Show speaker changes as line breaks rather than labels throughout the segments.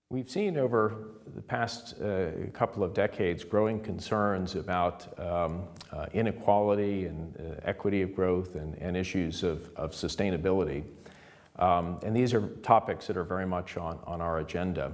We've seen over the past couple of decades growing concerns about inequality and equity of growth and issues of sustainability. And these are topics that are very much on our agenda.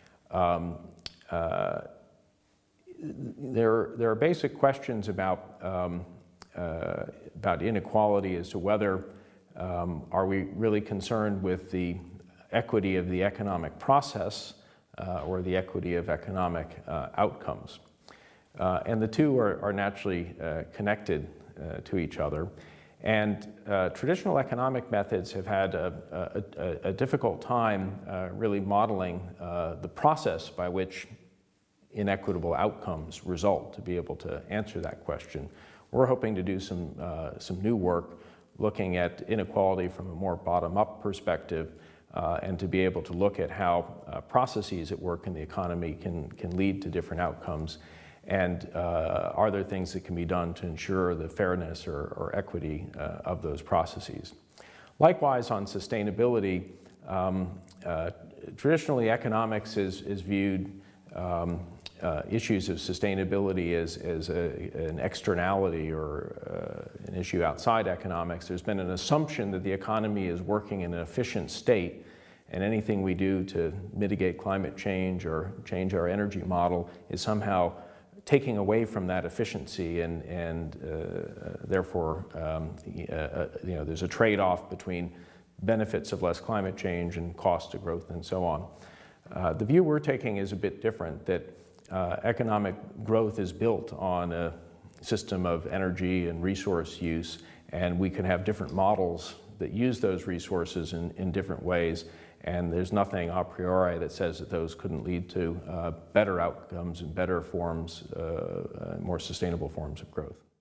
There are basic questions about inequality as to whether are we really concerned with the equity of the economic process or the equity of economic outcomes. And the two are naturally connected to each other. And traditional economic methods have had a difficult time really modeling the process by which inequitable outcomes result, to be able to answer that question. We're hoping to do some new work looking at inequality from a more bottom-up perspective, and to be able to look at how processes at work in the economy can lead to different outcomes, and are there things that can be done to ensure the fairness or equity of those processes. Likewise, on sustainability, traditionally economics is viewed issues of sustainability as an externality or an issue outside economics. There's been an assumption that the economy is working in an efficient state, and anything we do to mitigate climate change or change our energy model is somehow taking away from that efficiency, and therefore there's a trade-off between benefits of less climate change and cost of growth and so on. The view we're taking is a bit different, that economic growth is built on a system of energy and resource use, and we can have different models that use those resources in different ways, and there's nothing a priori that says that those couldn't lead to better outcomes and better forms, more sustainable forms of growth.